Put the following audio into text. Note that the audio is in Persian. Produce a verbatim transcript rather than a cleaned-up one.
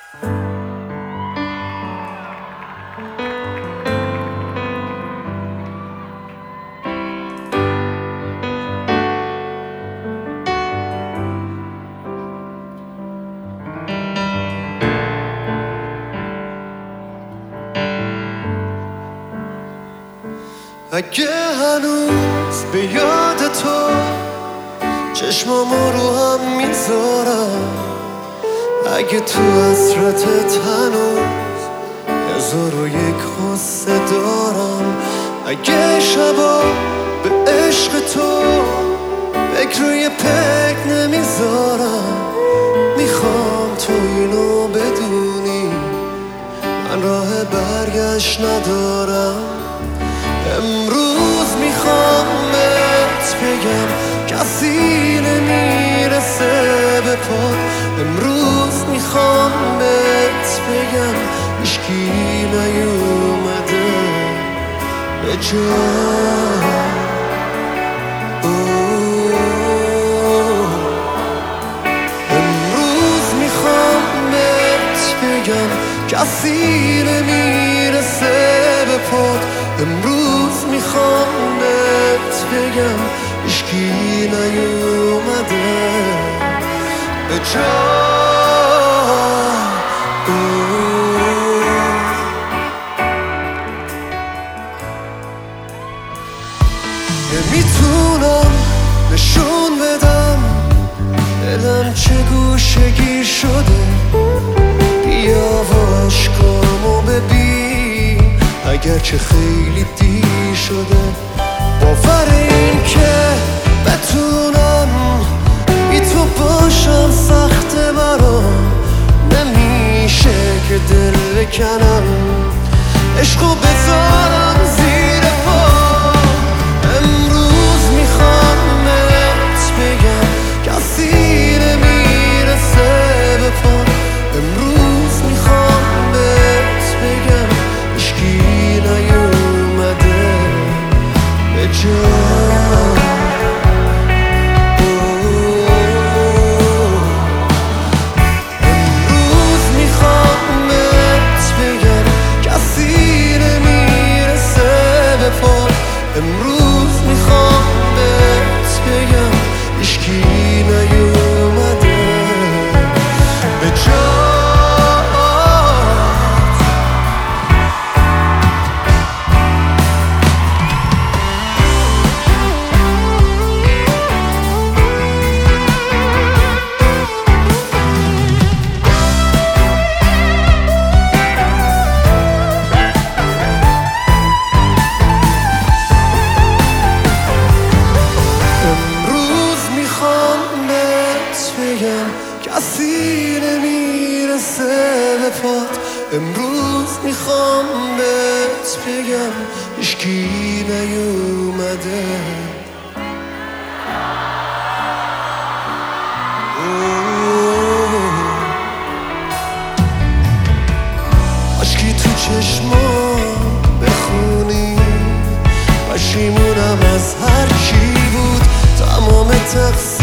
اگه هنوز به یاد تو چشمامو رو هم میذارم، اگه تو حسرتت هنوز هزار و یک قصه دارم، اگه شبا به عشق تو فکر روی پک نمیذارم، میخوام تو اینو بدونی من راه برگشت ندارم. امروز میخوام بهت بگم کسی نمیرسه به پات، امروز میخوام بهت بگم هیچکی نیومده به جا. امروز میخوام بهت بگم کسی نمیرسه به پات، امروز میخوام بهت بگم هیچکی نیومده به جا. نمیتونم نشون بدم دلم چه گوشگیر شده، بیا و عشقامو ببین اگرچه خیلی دیر شده. باور این که بتونم بی تو باشم سخته برام، نمیشه که دل بکنم عشقو بذارم زیر پا. امروز میخوام بهت بگم کسی نمیرسه به پا، امروز میخوام بهت بگم هیچکی نیومده به جا. امروز میخوام بهت بگم کسی نمیرسه به پا، امروز میخوام بهت بگم هیچکی نیومده به جا. کسی نمیرسه به پات، امروز میخوام بهت بگم هیچکی نیومده. عشقی تو چشمام بخونی، پشیمونم از هر چی بود، تمام تقصیر